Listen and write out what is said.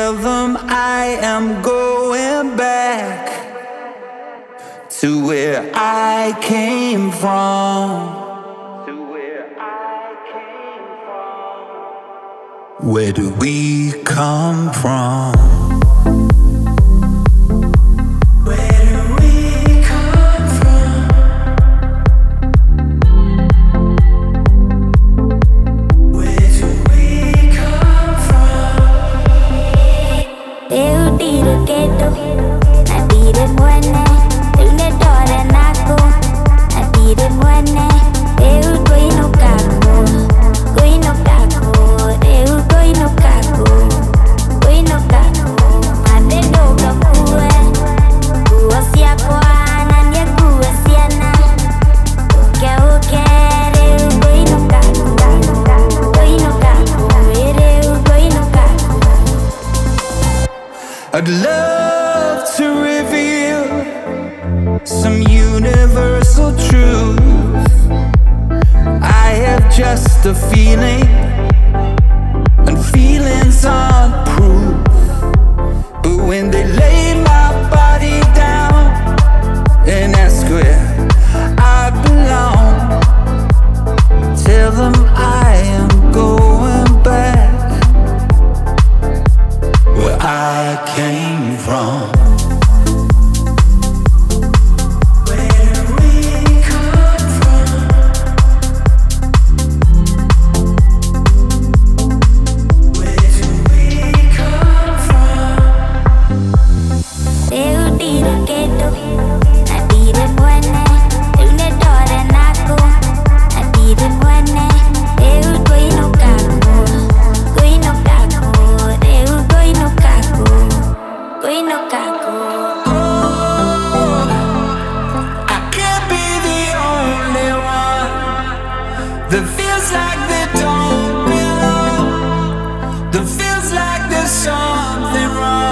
Tell them I am going back to where I came from. Where do we come from? Where do we come from? Where do we come from? Eu tiro quieto, na tiro buena, une tora naco, na tiro buena, eu coi no caco, eu coi no caco, mate dobra bua sia koana, nia bua siana, eu quero, eu coi no caco, eu coi no caco. I'd love to reveal some universal truth. I have just a feeling, and feelings aren't proof. But when they lay my body down and ask where I belong, tell them I am going back where I came from. Eu tiro quieto, na tiro buena, une tora naco, na tiro buena, eu coi no caco, eu coi no caco. I can't be the only one that feels like they don't belong, that feels like there's something wrong.